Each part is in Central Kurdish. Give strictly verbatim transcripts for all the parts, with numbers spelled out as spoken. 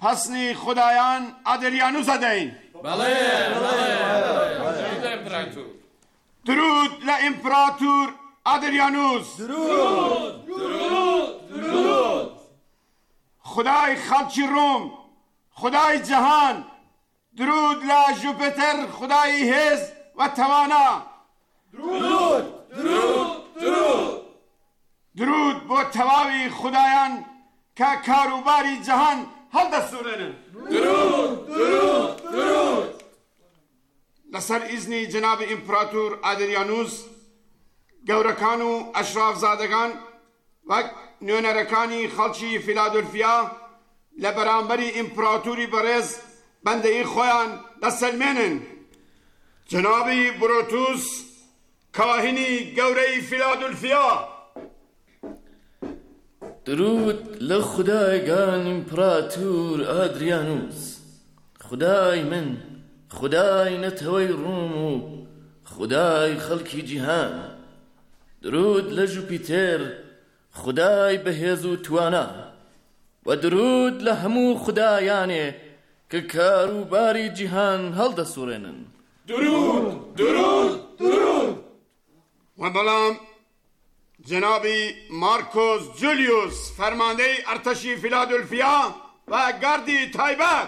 پسنی خدایان ئادریانوس ئەدەین. بەڵێ بەڵێ. درود لە ئیمپراتور ئادریانوس. درود درود درود. خدای خەڵکی ڕۆم، خدای جەهان. درود لە ژوپیتر خدای هێز و تەوانا. درود درود درود. درود بۆ تەواوی خدایان کە کاروباری جەهان هەڵدەسوورێنن. درود درود درود. لەسەر ئیزنی جەنابی ئیمپراتور ئادریانوس گەورەکان و ئەشرافزادەکان وەک نوێنەرەکانی خەڵکی فیلادلفیا لە بەرامبەری ئیمپراتوری بەڕێز بەندەی خۆیان دەسەلمێنن. جەنابی بروتوس کاهینی گەورەی فیلادلفیا. درود لە خودایگان ئیمپراتور ئادریانوس، خدای من، خدای نەتەوەی ڕووم و خدای خەڵکی جیهان. درود لە ژوپیتر خدای بەهێز و توانا، و درود لە هەموو خدایانێ کە کاروباری جیهان هەڵدەسوڕێنن. درود درود درود. و بەڵام جنابی مارکۆس جولیوس فەرماندەی ئەرتەشی فیلادلفیا و گاردی تایبەت.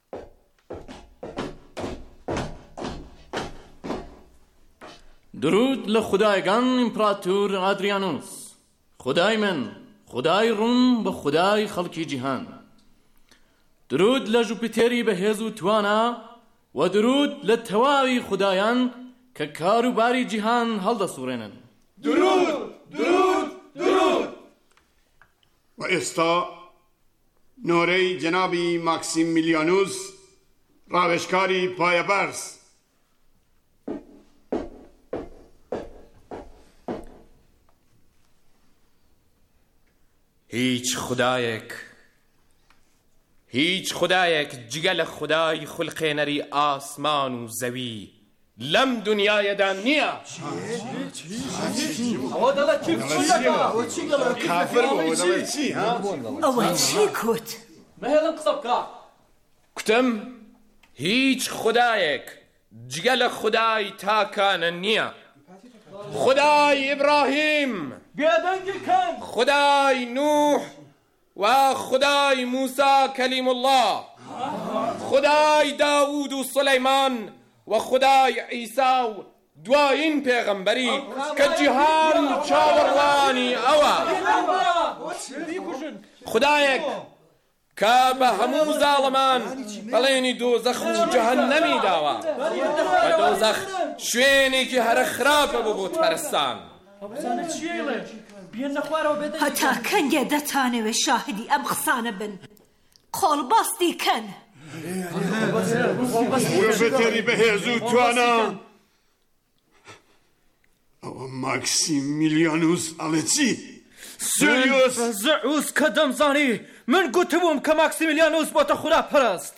درود لە خودایگان ئیمپراتور ئادریانوس، خدای من، خدای ڕوون بە خدای خەڵکی جیهان. درود لە ژوپیتێری بەهێز و توانا، و درود لە تەواوی خدایان کە کاروباری جیهان هەڵدەسوڕێنن. درود درود درود. و ئێستا نۆرەی جەنابی ماکسیمیلیانوس ڕاوێژکاری پایەبەرز. هیچ خدایەک هیچ خدایەک جگە لە خدای خولقێنەری ئاسمان و زەوی لەم دنیایەدا نییە. ئەوە چی کوت؟ مەهێڵم قسە بکە. کوتم هیچ خدایەک جگە لە خدای تاکانە نییە. خدای ئیبراهیم، بێدەنگیکەن، خدای نوح و خدای موسا کلیم الله، خدای داوود و سلەیمان و خدای عیسا و دوایین پێغەمبەری کە جیهان چاوەڕوانی ئەوە. خدایەک کە بە هەموو زاڵەمان بەڵێنی دۆزەخ و جەهەنەمی داوە، و دۆزەخ شوێنێکی هەرە خراپە بۆ بۆت پەرستان. هەتا کەنگێ دەتانەوێ شاهدی ئەم قسانە بن. قۆڵبەستی کەن. ژوپیتێری بەهێز و توانا. ئەوە ماکسیمیلیانوس ئەڵێ چی؟ جولیوس زعوس کە دەمزانی من گوتبووم کە ماکسیمیلیانوس بۆتە خوددا پەرست.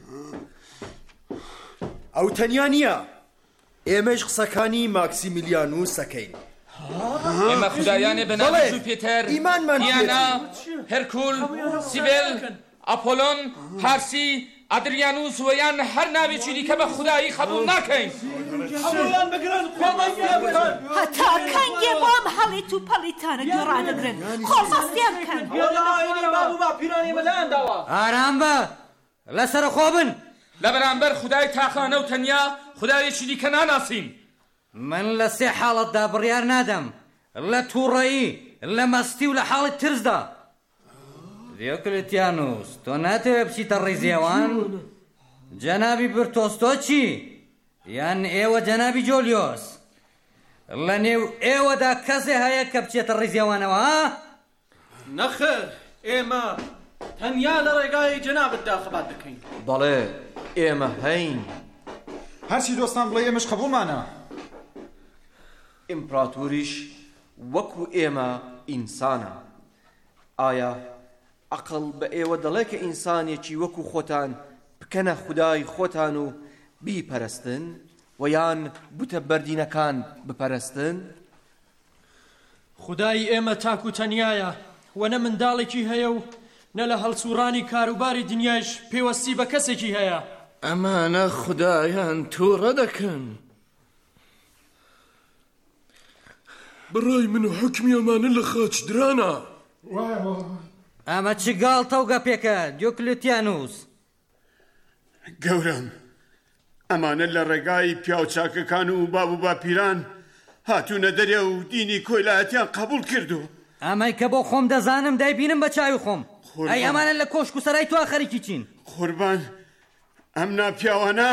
ئەو تەنیا نییە، ئێمەش قسەکانی ماکسیمیلیانوس دەکەین. ئێمە خودایانێ بە ناوی ژوپیتر، دیانا، هێرکول، سیبێل، ئەپۆلۆن، پارسی، ئادریانوس و یان هەر ناوێکی دیکە بە خودایی خەبوڵ ناکەین. هەتا کەنگێ بۆ ئەم هەڵیت و پەڵیتانە گێڕانەگرن. قۆڵبەستیان بکەن. ئارام بە، لەسەرە خۆ بن. لە بەرامبەر خودای تاقانە و تەنیا خودایەکی دیکە ناناسین. من لە سێ حاڵەتدا بڕیار نادەم، لە تووڕەیی، لە مەستی و لە حاڵی ترسدا. دیۆکلێتیانوس، تۆ ناتەوێ بچیتە ڕیزێوان؟ جەنابی برتۆستۆ چی؟ یان ئێوە جەنابی جۆلیۆس؟ لە نێو ئێوەدا کەسێ هەیە کە بچێتە ڕیزێوانەوە؟ ها؟ نەخێر، ئێمە تەنیا لە ڕێگای جەنابتدا خەبات دەکەین. بەڵێ ئێمە هەین. هەرچی دۆستان بڵێ ئێمەش قبوڵمانە. ئیمپراتوریش وەکو ئێمە ئینسانە. ئایا عەقڵ بە ئێوە دەڵێ کە ئینسانێکی وەکو خۆتان بکەنە خودای خۆتان و بیپەرستن و یان بوتە بەردینەکان بپەرستن؟ خودای ئێمە تاک و تەنیایە، وەنە منداڵێکی هەیە و نە لە هەڵسوڕانی کاروباری دنیایش پێوەستی بە کەسێکی هەیە. ئەمانە خودایان تووڕە دەکەن. بڕای من و حکمی ئەمانە لە خاچ درانە. ئەمە چ گاڵتە و گەپێکە دیۆکلێتیانوس؟ گەورم، ئەمانە لە ڕێگای پیاوچاکەکان و باب و باپیران هاتوونە دەرێ و دینی کۆیلایەتیان قبول کردو. ئەمەی کە بۆ خۆم دەزانم دایبینم بە چاوی خۆم. ئەی ئەمانە لە کۆشک و سەرای توا خەریکی چین. قوربان، ئەم ناپیاوانە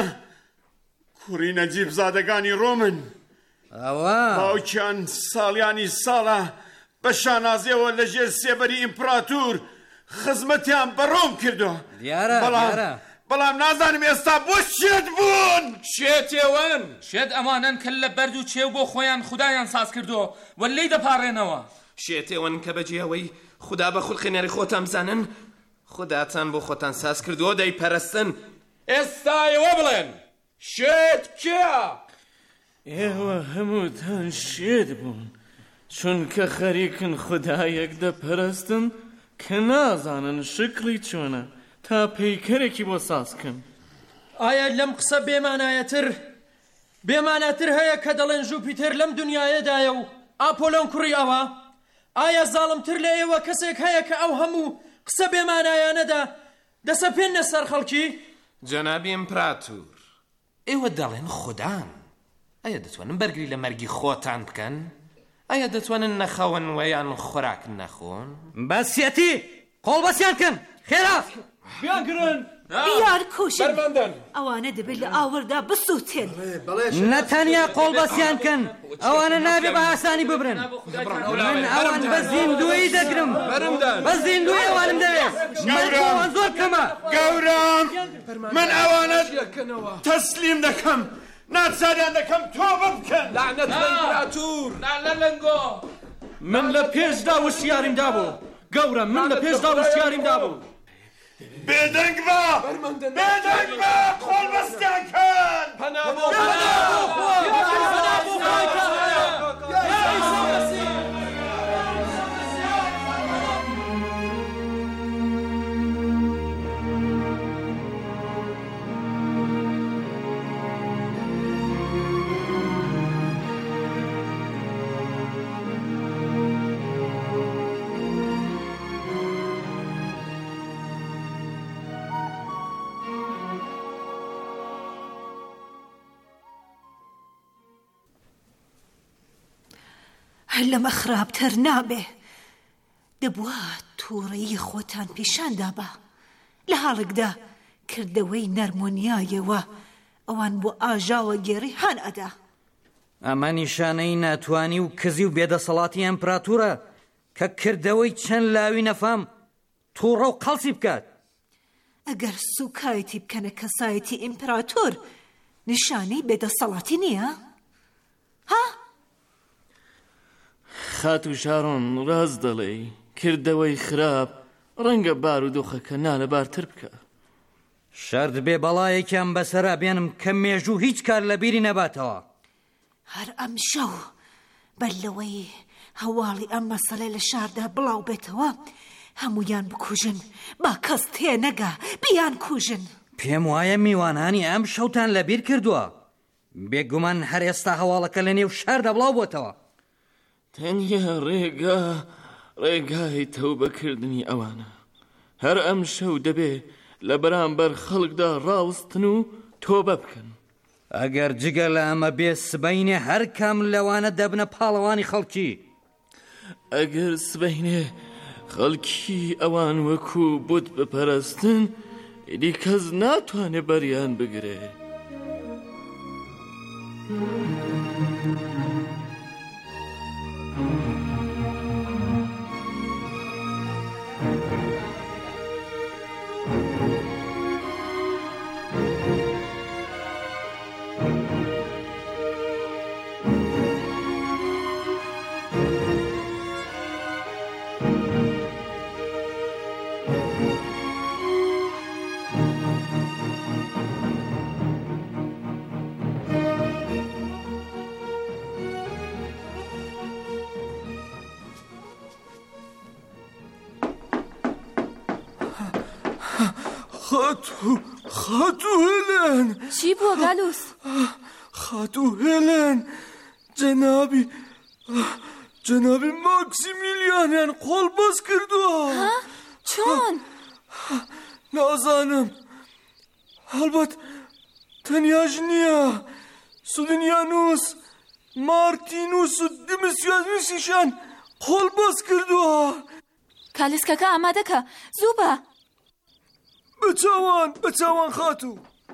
کوڕی نەجیب زادەگانی ڕۆمن. ئەوە باوکیان ساڵیانی ساڵە بە شانازیەوە لەژێر سێبەری ئیمپراتور خزمەتیان بە ڕۆم کردو. دیارە دیارە بەڵام نازانم ئێستا بۆ شێت بوون. شێتێوەن شێت ئەمانن کە لە بەرد و چێو بۆ خۆیان خودایان ساز کردو و لێی دەپارڕێنەوە. شێتێوەن کە بەجێەوەی خدا بە خوڵقێنەری خۆتان بزانن خوداتان بۆ خۆتان ساز کردووە دەیپەرستن. ئێستا ئێوە بڵێن شێت کێیە؟ ئێوە هەمووتان شێت بوون چونکە خەریکن خودایەک دەپەرستن کە نازانن شکلی چۆنە تا پەیکەرێکی بۆ سازکن. ئایا لەم قسە بێمانایەتر بێمانەتر هەیە کە دەڵێن ژوپیتەر لەم دنیایەدایە و ئاپۆلۆن کوڕی ئەوە؟ ئایا زاڵمتر لە ئێوە کەسێک هەیە کە ئەو هەموو قسە بێمانایانەدا دەسەپێنە سەر خەڵکی؟ جەنابی ئیمپراتور، ئێوە دەڵێن خودان. ئایا دەتوانن بەرگری لە مەرگی خۆتان بکەن؟ ئایا دەتوانن نەخەون وەیان خۆراک نەخۆن؟ بەسیەتی قۆڵبەسیان کەن خێرا بیان گرن بیان کوشن ئەوانە دەبێت لە ئاوەردا بسووتێن. نەتەنیا قۆڵبەسیان کەن ئەوانە نابێ بە ئاسانی ببرن. من ئەوان بە زیندوی دەگرم بە زیندوی ئەوانم دەوێت. ئەوان زۆر کەمە. گەورم، من ئەوانە تەسلیم دەکەم، ناچاریان دەکەم تۆبە بکەن. لعنەت بە ئیمپراتور، لعنەت لەنگۆ. من لە پێشدا وشیاریمدا بوو. گەورم، من لە پێشدا وشیاریمدا بوو. بێدەنگ بە بێدەنگ بە قۆڵبەستیان کەن. پەنا بۆ پەنا بۆ لەمە خراپتر نابێ. دەبووە تووڕەیی خۆتان پیشاندا بە لە حاڵێکدا کردەوەی نەرمۆنیایەوە ئەوان بۆ ئاژاوە گێڕی هەن ئەدا. ئەمە نیشانەی ناتوانی و کزی و بێدەسەڵاتی ئەمپراتورە کە کردەوەی چەند لاوی نەفام تووڕە و قەڵسی بکات. ئەگەر سوکایەتی بکەنە کەسایەتی ئیمپراتۆر نیشانەی بێدەسەڵاتی نییە؟ ها؟ خات و شارۆن ڕاست دەڵێ کردەوەی خراپ ڕەنگە بارودۆخەکە نالەبارتر بکە. شەرد بێ بەڵایەکیان بەسەرا بێنم کە مێژوو هیچ کار لە بیری نەباتەوە. هەر ئەم شەو بەلەوەی هەواڵی ئەم مەسەلە لە شاردا بڵاو بێتەوە هەمویان بکوژن، با کەس تێ نەگا بیان کوژن. پێم وایە میوانانی ئەم شەوتان لەبیر کردووە. بێگومان هەر ئێستا هەواڵەکە لە نێو شاردا بڵاو بۆتەوە. تەنیا ڕێگا ڕێگای تەوبەکردنی ئەوانە. هەر ئەم شەو دەبێ لە بەرامبەر خەڵکدا ڕاوستن و تۆبە بکەن. ئەگەر جگە لە ئەمە بێ سبەینێ هەر کام لەوانە دەبنە پاڵەوانی خەڵکی. ئەگەر سبەینێ خەڵکی ئەوان وەکو بوت بپەرستن ئیدی کەس ناتوانێ بەریان بگرێ. خاتو خاتو هێلێن چی بووە گالوس؟ خاتو هێلێن جەنابی جەنابی ماکسیمیلیانیان قۆڵبەست کردووە. چۆن؟ نازانم، هەڵبەت تەنیاش نییە، سودنیانوس مارتینوس و دمسیانوسیشان قۆڵبەست کردووە. کالسکەکە ئامادەکە، زوو بە. بچاوان بچاوان خاتو.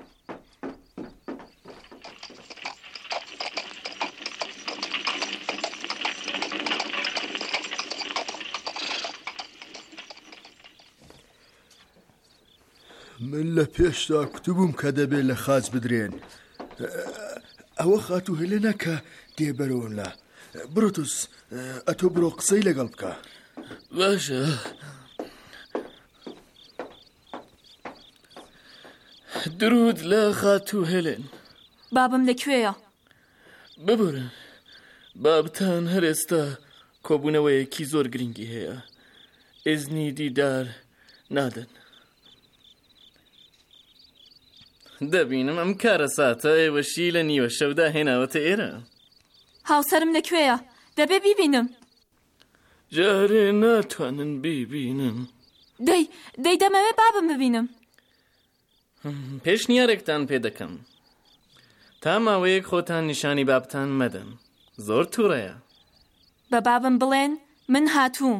من لە پێشتا کوتبووم کە دەبێت لە خاج بدرێن. ئەوە خاتو هێلێنە کە دێبەرەوەن لە بروتوس، ئەتۆ بڕۆ قسەی لەگەڵ بکە. باشە. درود لە خاتو هێلێن. بابم لەکوێیە؟ ببورن، بابتان هەر ئێستا کۆبوونەوەیەکی زۆر گرنگی هەیە، ئێزنی دیدار نادەن. دەبینم ئەم کارە ساتە ئێوەشی لە نیوە شەودا هێناوەتە ئێرە. هاوسەرم لەکوێیە؟ دەبێ بیبینم. جارێ ناتوانن بیبینم. دەی دەی دەمەوێ بابم ببینم. پێشنیارێکتان پێ دەکەم، تا ماوەیەک خۆتان نیشانی بابتان مەدەن، زۆر تووڕەیە. بە بابم بڵێن من هاتووم.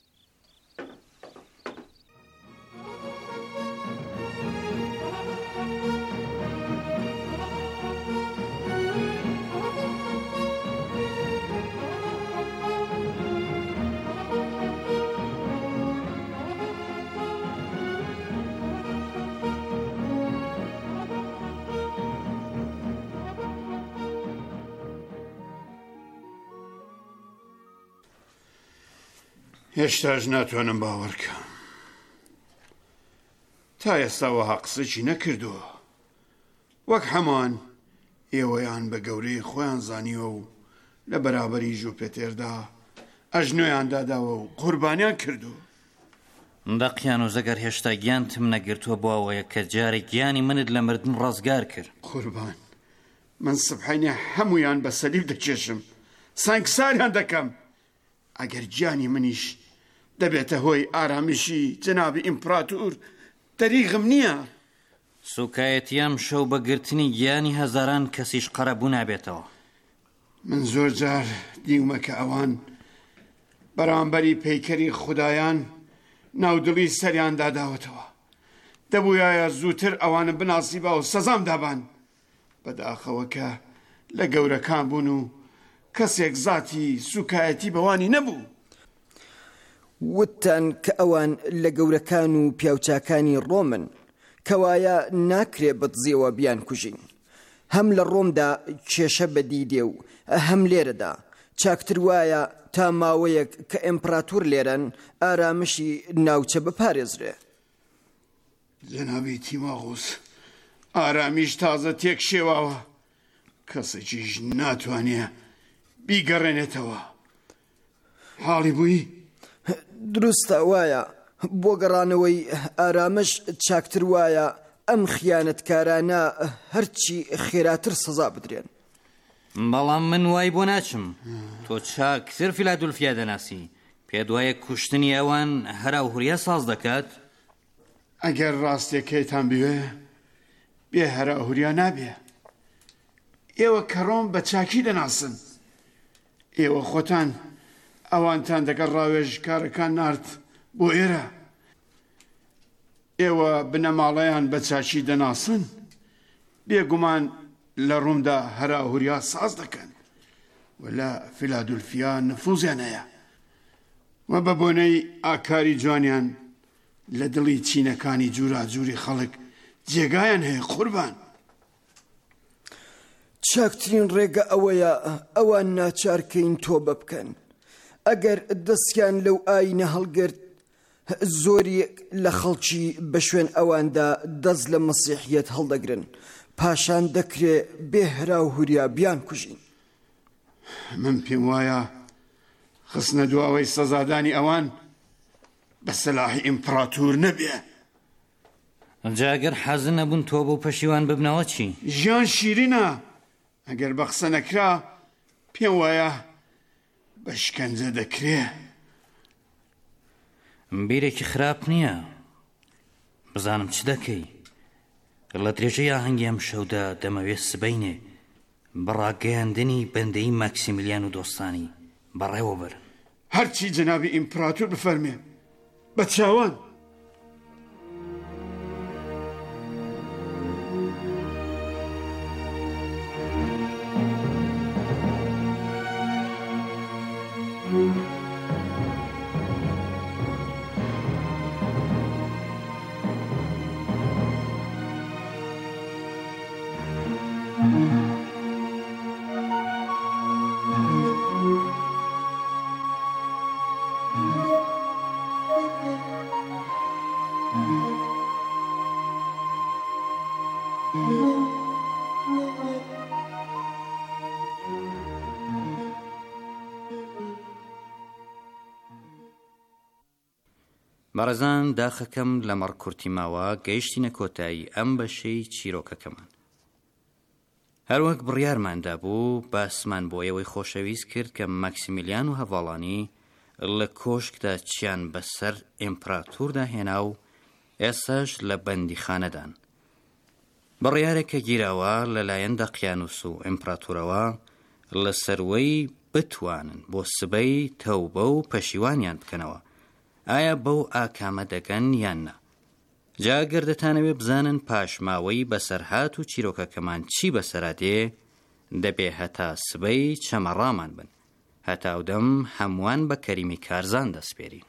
هێشتاش ناتوانم باوەڕکەم، تا ئێستاوەها قسەی نەکردووە، وەک هەمان ئێوەیان بە گەورەی خۆیان زانیوە و لە بەرابەری ژوپێتێردا ئەژنۆیان داداوە و قوربانیان کردو. دەقیان و زەگەر هێشتا گیانتم نەگرتووە بۆ ئەوەیە کە جارێک گیانی منت لە مردن ڕزگار کرد. قوربان، من سبحەینێ هەمویان بە سەلیب دەکێشم، سانگساریان دەکەم. ئەگەر گیانی منیش دەبێتە هۆی ئارامشی جەنابی ئیمپراتور، دەریغم نییە. سوکایەتیام شەو بەگرتنی گیانی هەزاران کەسیش قەرەبوو نابێتەوە. من زۆر جار دیومە کە ئەوان بەرامبەری پەیکەری خودایان ناودڵی سەریان داداوەتەوە، دەبووایە زووتر ئەوانە بناسیبا و سەزام دابان، بەداخەوە کە لە گەورەکان بوون و کەسێک زاتی سوکایەتی بەوانی نەبوو. وتان کە ئەوان لە گەورەکان و پیاوچاکانی ڕۆمن، کەوایە ناکرێ بەدزیەوە بیان کوژین. هەم لە ڕۆمدا کێشە بەدی دێ و هەم لێرەدا چاکتر وایە تا ماوەیەک کە ئیمپراتور لێرەن ئارامشی ناوچە بپارێزرێ. جەنابی تیماغوس، ئارامیش تازە تێک شێواوە، کەسێکیش ناتوانێ بیگەڕێنێتەوە. حاڵی بووی؟ دروستە وایە بۆ گەڕانەوەی ئارامش چاکتر وایە ئەم خیانەتکارانە هەرچی خێراتر سزا بدرێن. بەڵام من وای بۆ ناچم، تۆ چاکتر فیلادولفیا دەناسی، پێت وایە کوشتنی ئەوان هەراوهوریا ساز دەکات؟ ئەگەر ڕاستیەکەیتان بوێ بێ هەراوهوریا نابێ. ئێوە کە ڕۆم بە چاکی دەناسن، ئێوە خۆتان ئەوانتان دەگەڕ ڕاوێژکارەکان نارد بۆ ئێرە، ئێوە بنەماڵەیان بە چاکی دەناسن، بێگومان لە ڕوومدا هەراوهوریا ساز دەکەن و لە فیلادولفیا نفوزیان هەیە و بە بۆنەی ئاکاری جوانیان لە دڵی چینەکانی جورا جووری خەڵک جێگایان هەیە. قوربان، چاکترین ڕێگە ئەوەیە ئەوان ناچارکەین تۆبە بکەن. ئەگەر دەستیان لەو ئاینە هەڵگرت، زۆری لە خەڵکی بە شوێن ئەواندا دەست لە مەسیحیەت هەڵدەگرن، پاشان دەکرێ بێ هەراوهوریا بیان کوژین. من پێم وایە خستنە دواوەی سەزادانی ئەوان بە سەلاحی ئیمپراتور نەبێ. جاگەر حەزن نەبوون تۆ بۆ پەشیوان ببنەوە چی؟ ژیان شیرینە ئەگەر بە قسە نەکرا پێم وایە بە شکەنجە دەکرێ. بیرێکی خراپ نییە، بزانم چ دەکەی. لە درێژەی ئاهەنگی ئەم شەودا دەمەوێت سبەینێ بەڕاگەیاندنی بەندەی ماکسیمیلیان و دۆستانی بەڕێوە بەر. هەرچی جەنابی ئیمپراتۆر بفەرمێ بە چاوان. بەڕێزان داخەکەم لە مەڕکورتی ماوە گەیشتینە کۆتایی ئەم بەشەی چیرۆکەکەمان. هەروەک بڕیارماندا بوو باسمان بۆ ئێوەی خۆشەویست کرد کە ماکسیمیلیان و هەڤاڵانی لە کۆشکدا چیان بەسەر ئیمپراتۆردا هێنا و ئێستاش لە بەندیخانەدان. بڕیارێکە گیراوە لەلایەن دەقیانوس و ئیمپراتۆرەوە لە سەروەی بتوانن بۆ سبەی تەوبە و پەشیوانیان بکەنەوە. ئایا بەو ئاکامە دەگەن یان نا؟ جاگەر دەتانەوێ بزانن پاشماوەی بەسەرهات و چیرۆکەکەمان چی بەسەرادێ دەبێ هەتا سبەی چەمەڕامان بن. هەتاودەم هەمووان بە کەریمی کارزان دەسپێرین.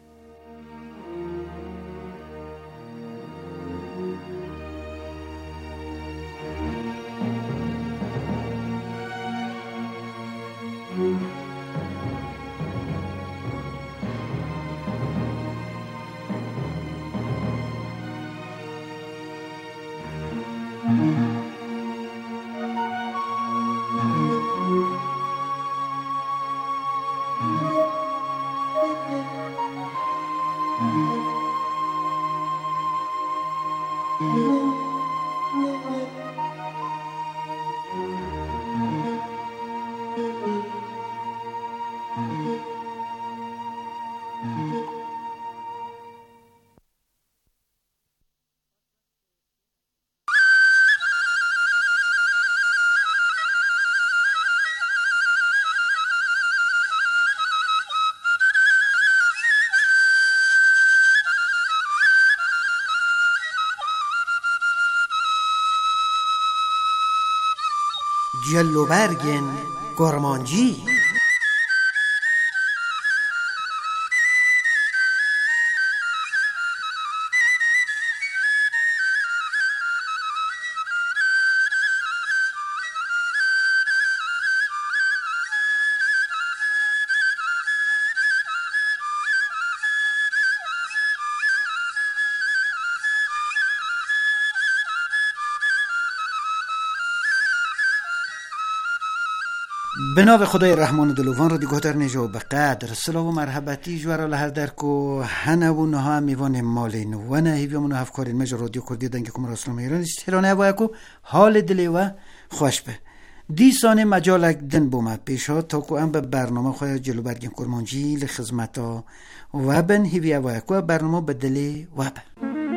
جلوبرگن گرمانجی بناو خدای رحمان دلوان را دیگه در نجا به قدر سلام و مرحبتی جوارا لحر درکو هنه و نها میوان مالین و نه هیویمون و هفکارین مجا رادیو کردی دنگی کمر اسلام ایران استیرانه باید حال دلی و خوش به دیسان مجالک دن بومد پیشا تا که ام به برنامه خواهد جلو برگیم کرمانجی لخزمتا و بن هیویه باید که برنامه به دلی و به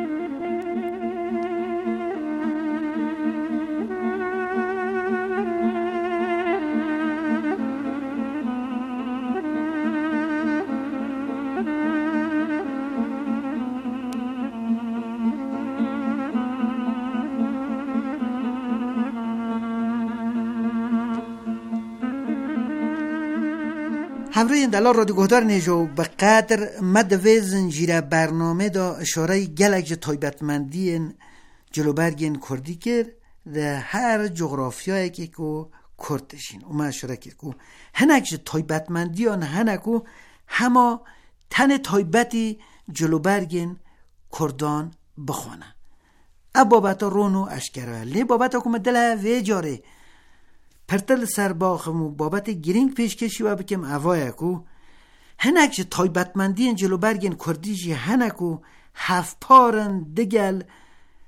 همروی اندلال رادیو گهدار نیجو به قدر مدوی زنجیره برنامه دا اشاره گلک جه تایبتمندی جلوبرگین کردی کرد ده هر جغرافیایی که که کردشین او ما اشاره کرد که هنک جه تایبتمندی آن هنکو هما تن تایبتی جلوبرگین کردان بخونه اب بابتا رونو اشکره لی بابتا که مدل وی جاره پرتل سر باخم و بابت گرینگ پیش کشی و بکم اوایه کو هنک جه تایبتمندی جلو برگین کردی جه هنکو هف پارن دگل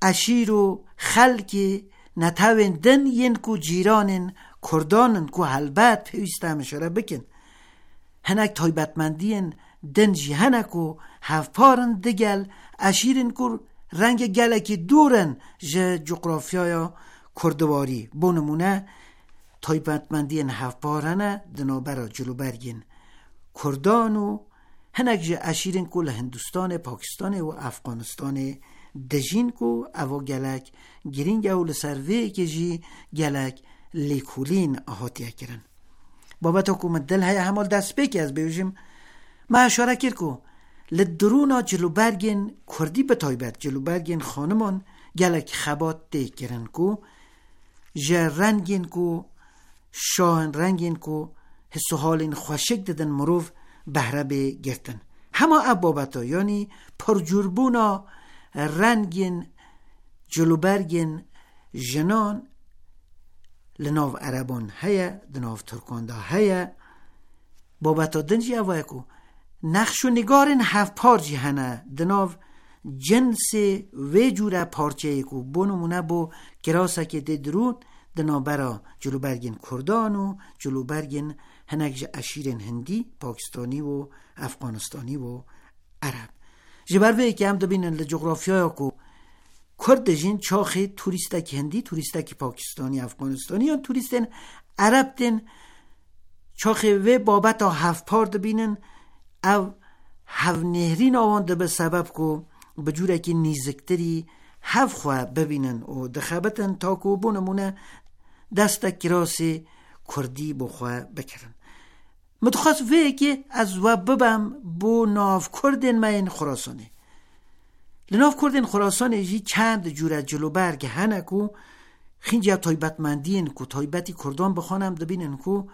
اشیر و خلکی نتاوین دن ین کو جیرانن کردانن کو هلبت پیوسته همشاره بکن هنک تایبتمندین دن جی هنکو هفپارن دگل اشیرن کو رنگ گلکی دورن جه جغرافیای کردواری بونمونه تایبتمندین هفپارنه دنابرا جلوبرگین کردان و هنک جه اشیرن کو لهندوستان پاکستان و افغانستان دجین کو او گلک گرینگ او لسروی که جی گلک لیکولین آهاتیه کرن بابت حکومت دل های همال دست بکی از بیوشیم ما اشاره کر کو لدرونا جلوبرگین کردی به تایبت جلوبرگین خانمان گلک خبات ده کرن کو جه رنگین کو شاهن رنگین کو حس و حالین خوشک ددن مروف بهره بگرتن همه ابابتا یعنی پرجوربونا رنگین جلوبرگین جنان لناو عربان هیا دناو ترکاندا هیا بابتا دنجی اوایکو نقش و نگارن هفت پارجی هنه دناو جنس و جوره پارچه ایکو بونمونه بو کراسه که درون دنا برا جلوبرگین کردان و جلوبرگین هنک اشیرن هندی پاکستانی و افغانستانی و عرب جبروی که هم دبینن لجغرافیای کو کرد جین چاخی توریستک هندی توریستک پاکستانی افغانستانی یا توریستن عرب دن چاخی و بابت ها هفت پار دبینن او هف نهرین آوانده به سبب کو بجوره که نیزکتری هف خواه ببینن و دخبتن تا کو بونمونه دستک کراسی کردی بخواه بکرن متخص وی که از و ببم بو ناف کردن مین خراسانه لناف کردن خراسانه جی چند جوره جلوبرگ هنکو خینجا تایبتمندین کو تایبتی کردان بخوانم دبینن کو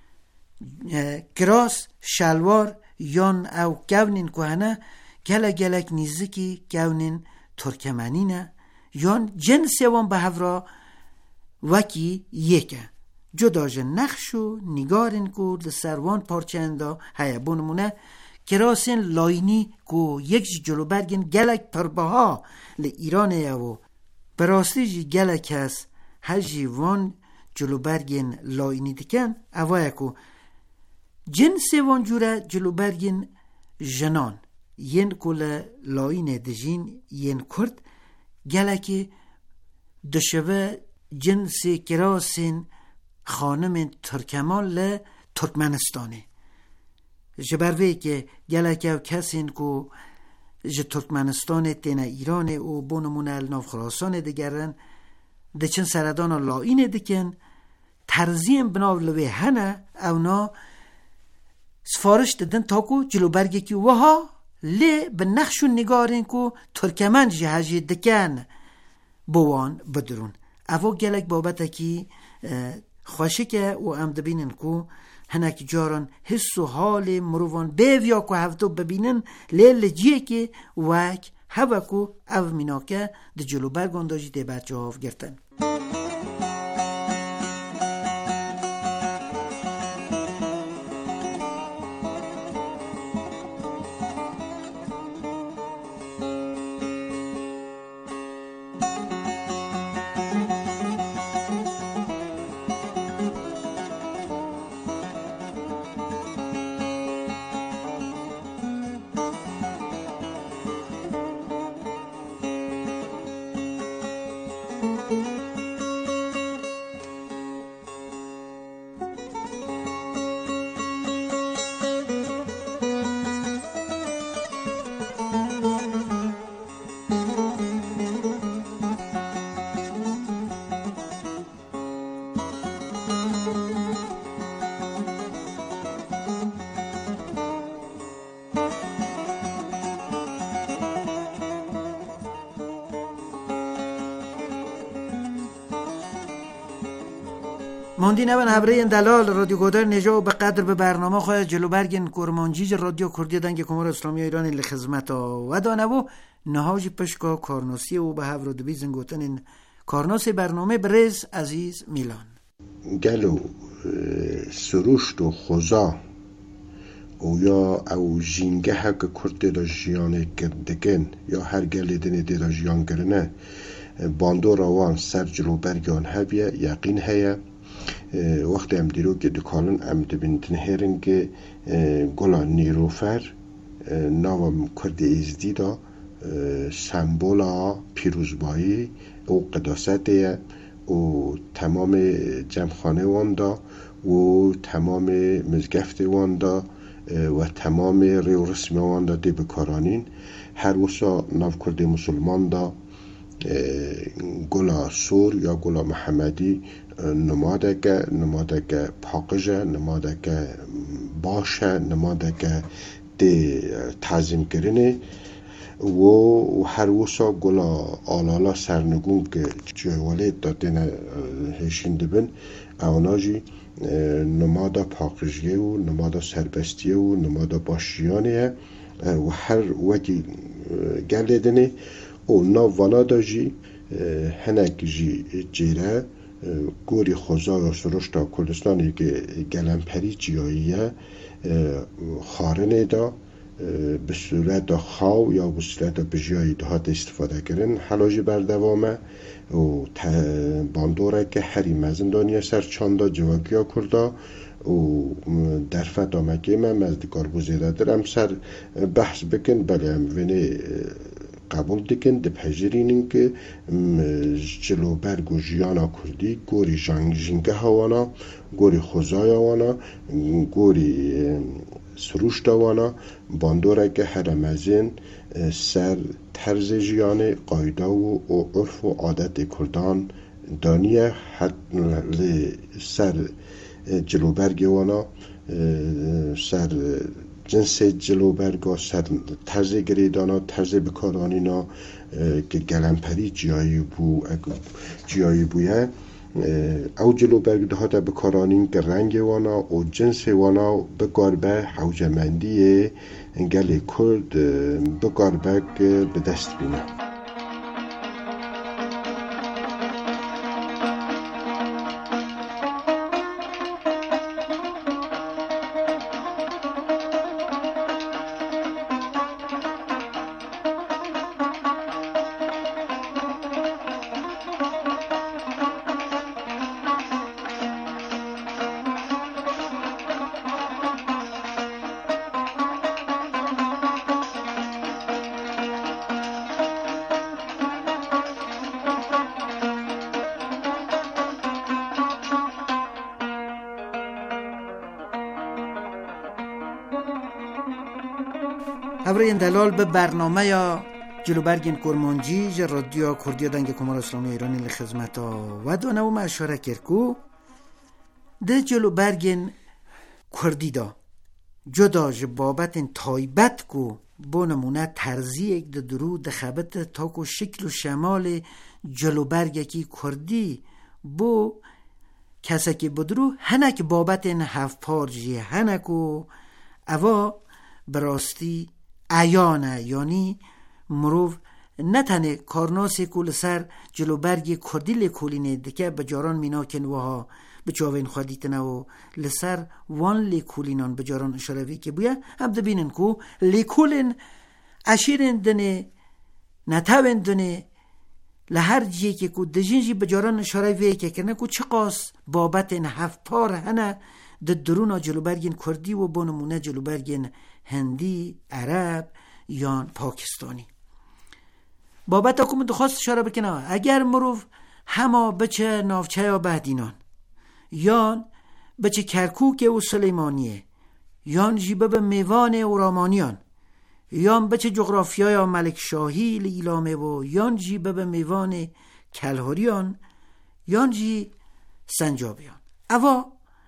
کراس شلوار یان او گونین کو هنه گلک گلک نیزکی گونین ترکمنینه یان جنس وان به هفرا وکی یکه جداج نقش و نگارن کو لسروان پارچندا هیا بونمونه کراسن لاینی کو یک جلوبرگن گلک پربها ل ایران یو براستی جی گلک هست هجی وان جلوبرگن لاینی دکن اوای کو جنس وان جوره جلوبرگن جنان ین کل لاین دجین ین کرد گلک دشوه جنس کراسن خانم ترکمان ل ترکمنستانه جبروی که گلکه کسین کو ج ترکمنستان تینا ایران او بونمونه الناف خراسان دگرن دچن سردان لاین دکن ترزیم بناو لوی هنه او نا سفارش دادن تا کو جلوبرگی که وها لی به نقش و نگارین کو ترکمن جهجی دکن بوان بدرون او گلک بابتا کی خوشه که او ام دبینن کو هنک جاران حس و حال مروان بیویا کو هفتو ببینن لیل جیه که وک هوا کو او میناکه ده جلو برگانداجی ده بچه هاف گرتن ماندی نبن هبره دلال رادیو گودر نجا به قدر به برنامه خواه جلوبرگن کرمانجیج رادیو کردی دنگ کمار اسلامی ایران لخدمت و دانه و نهاج پشکا کارناسی و به هفر دبی زنگوتن کارناس برنامه برز عزیز میلان گلو سروشت و خوزا و یا او جینگه ها که کرد دا جیانه گردگن یا هر گلی دنی دا جیان گرنه باندو روان سر جلو برگان هبیه یقین هیا وقتی ام دیرو که دکالن ام دبینتن هرن که گلا نیروفر ناوم کرد ایزدی دا سمبولا پیروزبایی او قداسته و تمام جمخانه واندا و تمام مزگفت واندا و تمام ریو رسمی واندا دی بکارانین هر وسا ناو کرد مسلمان دا گلا سور یا گلا محمدی نمادک نمادک پاقجه نمادک باشه نمادک دی تعظیم کرنه و هر وسا گلا آلالا سرنگون که جوالی دادن هشینده بن اوناجی نمادا پاقجیه و نمادا سربستیه و نمادا باشیانه و هر وکی گردنه او ناوانا دا جی هنک جی جیره گوری خوزا و سرشتا کردستانی که گلمپری جیاییه خارنه دا به صورت خاو یا به صورت بجایی دهات استفاده کردن حلاجی بردوامه و باندوره که هری مزندانی سر چاندا جواگیا کرده و در فتامکی من مزدکار بوزیده درم سر بحث بکن بله هم وینه قبول دکن ده پجرینین که جلو برگ و جیانا کردی گوری جنگه هوانا گوری خوزای هوانا گوری سروش دوانا باندوره که هر مزین سر طرز جیان قایده و عرف و عادت کردان دانیه حد سر جلو برگ وانا سر جنس جلو برگا سر طرز گریدانا طرز بکارانینا که گلمپری جایی بو جایی بویه او جلو برگ ده ها ده بکارانین که رنگ وانا و جنس وانا بکاربه حوجمندی گل کرد بکاربه که به دست بینه این دلال به برنامه یا جلوبرگین کرمانجی جا رادیو کردی دنگ کمال اسلامی ایرانی لخدمت و دانه و معشاره کرکو ده جلوبرگین کردی دا جدا جبابت تایبت کو با نمونه ترزی یک ده درو ده خبت تاکو شکل و شمال جلوبرگ کی کردی بو کسی که بدرو هنک بابت هفت پارجی هنکو اوا براستی ایانه یعنی مروف نتنه کارناسی کول سر جلو برگی کردی لیکولینه دکه بجاران میناکن وها بچاوین خودیتنه و لسر وان لیکولینان بجاران اشاروی که بویا هم دبینن کو لیکولین اشیرن دنه نتاوین دنه لهر جیه که کو دجینجی بجاران اشاروی که کنه کو چقاس بابت هفت پار هنه ده درونا جلو برگین کردی و بانمونه جلو برگین هندی، عرب یا پاکستانی بابت اکوم دخواست اشاره بکنه اگر مروف هما بچه نافچه یا بهدینان یا بچه کرکوک و سلیمانیه یا جیبه به میوان و رامانیان یا بچه جغرافیای یا ملک شاهی لیلامه و یا جیبه به میوان کلهوریان یا جی سنجابیان اوا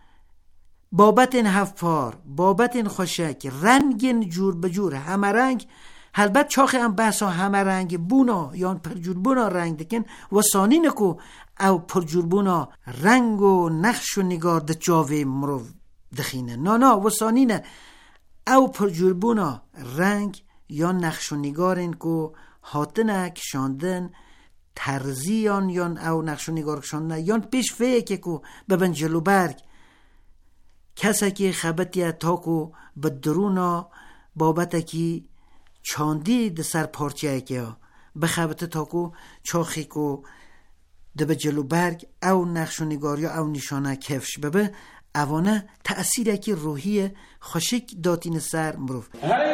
بابت این هفت پار بابت این خوشک رنگین جور بجور همه رنگ البته چاخه هم بحثا همه رنگ بونا یا پرجور بونا رنگ دکن و ثانی نکو او پرجور بونا رنگ و نقش و نگار ده جاوه مرو دخینه نا نا و ثانی نه او پرجور بونا رنگ یا نقش و نگارین کو هاتنه کشاندن ترزیان یا او نقش و نگار کشاندن یا پیش فیه که کو ببن جلو برگ کسکی خبتی تاکو به درونا بابتکی چاندی ده سر پارچه که به خبت تاکو چاخی کو ده به جلو برگ او نقش و نگاری او نشانه کفش ببه اوانه تأثیر که روحی خوشک داتین سر مروف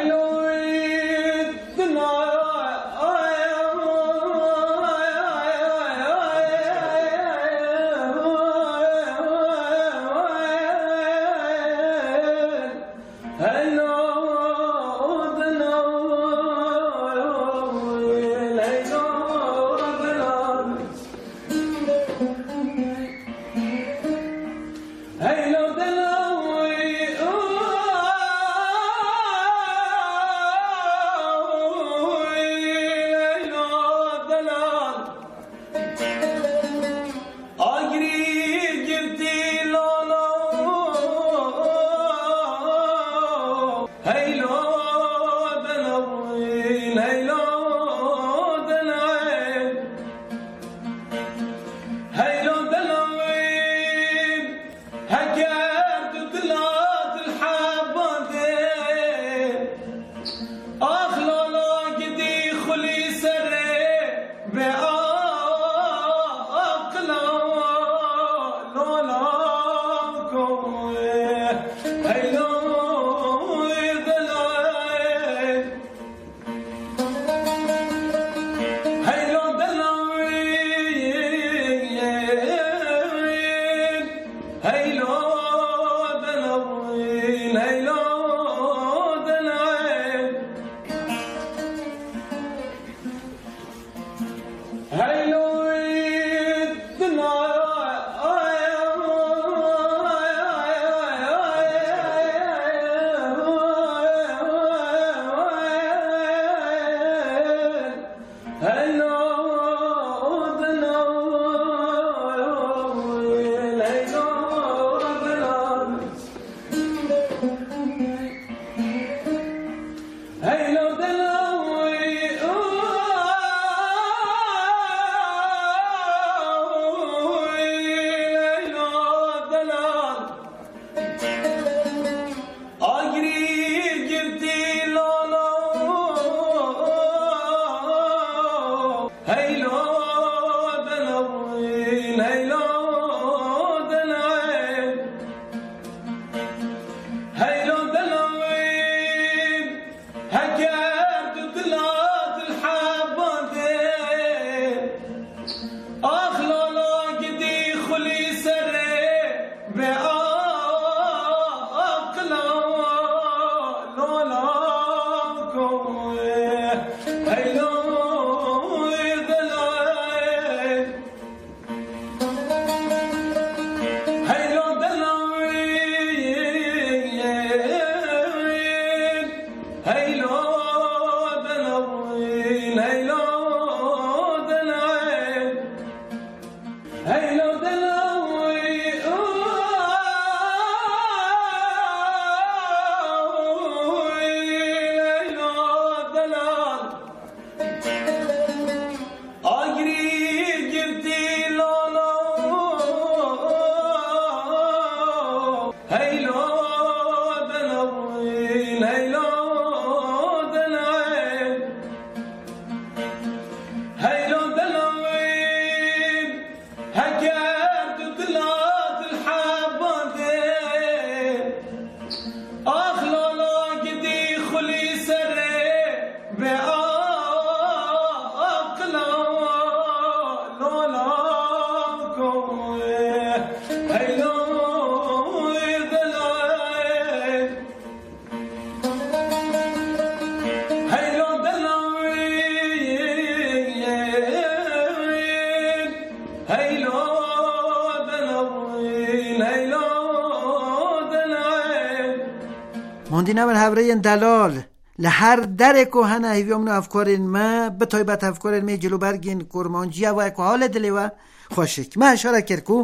موندینا من هوره دلال لهر در کوهن هیویامن افکارین ما به تایبت افکارین می جلو برگین کرمانجیا و اکو حال دلی و خوشک ما اشاره کرکو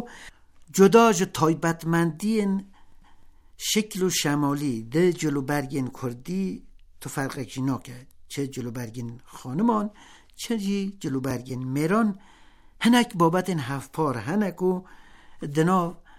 جدا جو تایبتمندین شکل و شمالی ده جلو برگین کردی تو فرق جینا کرد چه جلو برگین خانمان چه جلو برگین میران هنک بابت هفت پار هنکو دنا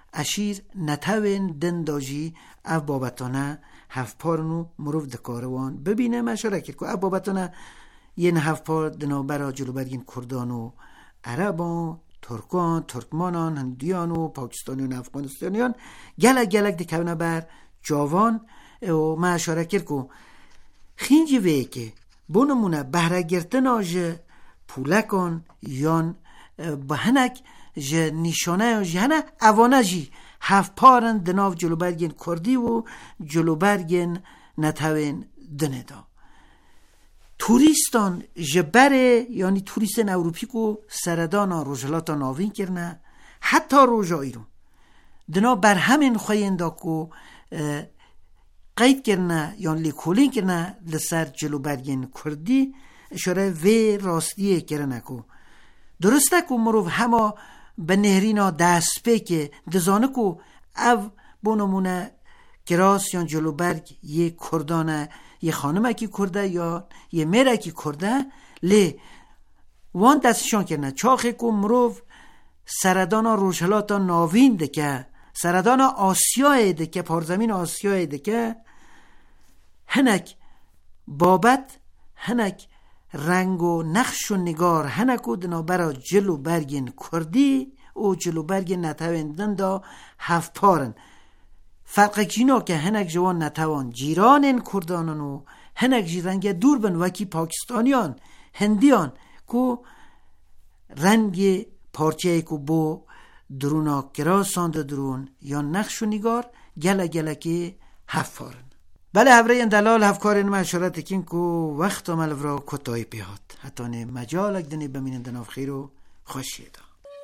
اشیر نتوین دنداجی او بابتانه هفت پارنو مروف دکاروان ببینه مشاره کرد که او بابتانه یه هفت پار دنا برا جلو برگین کردان و عربان ترکان ترکمانان هندیان و پاکستانیان و افغانستانیان گلک گلک دکونه بر جوان و مشاره کرد که خینجی وی که بونمونه بهره گرتن آج پولکان یان بهنک جه نیشانه جه هنه اوانه جی هفت پارن دناف جلو برگین کردی و جلو برگین نتوین دنه دا توریستان جبره یعنی توریستان اوروپی کو سردانا روژلاتا ناوین کرنه حتی روژا ایرون دنا بر همین خواهین دا کو قید کرنه یعنی لیکولین کرنه لسر جلو برگین کردی اشاره وی راستیه کرنه کو درسته کو مروف همه به نهرینا دست پی که دزانه کو او بونمونه کراس یا جلو برگ یه کردانه یه خانمه کی کرده یا یه میره کی کرده لی وان دستشان کرنه چاخه کو مروف سردانا روشلاتا ناوین ده که سردانا آسیای ده که پارزمین آسیای ده که هنک بابت هنک رنگ و نقش و نگار هنکو دنا برا جلو برگین کردی و جلو برگین نتویندن دا هفت پارن فرق جینا که هنک جوان نتوان جیرانن کردانن و هنک جی رنگ دور بن وکی پاکستانیان هندیان کو رنگ پارچه کو بو درونا کراسان دا درون یا نقش و نگار گله گله که هفت پارن بله هبره این دلال هفکارین ما اشارت کین کو وقت عمل را کتای پیهات حتی نه مجالک دنی بمینن دناف خیر و خوشیده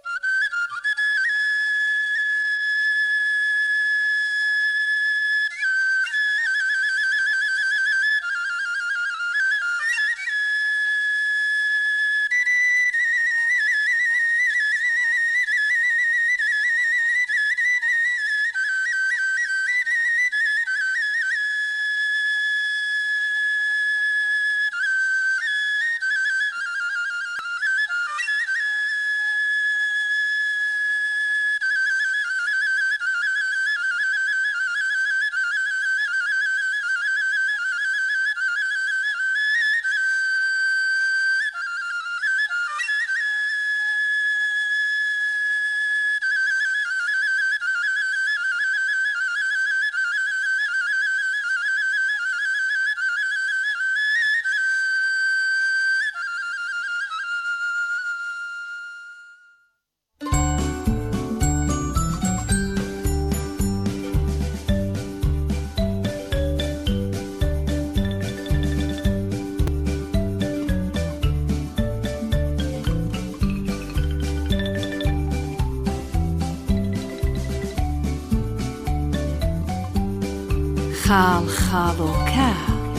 خال خالوکه